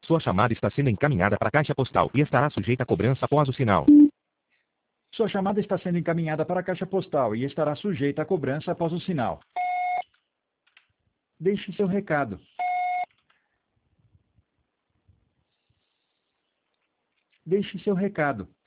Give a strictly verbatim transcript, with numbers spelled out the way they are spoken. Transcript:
Sua chamada está sendo encaminhada para a caixa postal e estará sujeita a cobrança após o sinal. Sua chamada está sendo encaminhada para a caixa postal e estará sujeita a cobrança após o sinal. Deixe seu recado. Deixe seu recado.